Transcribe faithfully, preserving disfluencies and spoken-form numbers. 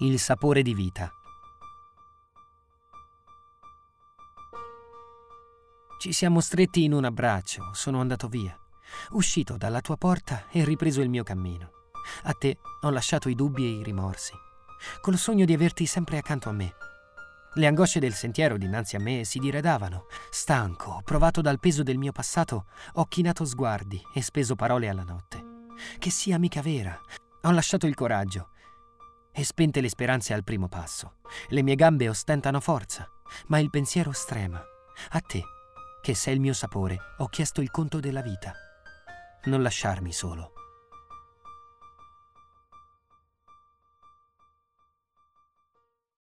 Il sapore di vita. Ci siamo stretti in un abbraccio, sono andato via. Uscito dalla tua porta e ripreso il mio cammino. A te ho lasciato i dubbi e i rimorsi, col sogno di averti sempre accanto a me. Le angosce del sentiero dinanzi a me si diradavano. Stanco, provato dal peso del mio passato, ho chinato sguardi e speso parole alla notte. Che sia amica vera. Ho lasciato il coraggio e spente le speranze al primo passo. Le mie gambe ostentano forza, ma il pensiero strema. A te, che sei il mio sapore, ho chiesto il conto della vita. Non lasciarmi solo.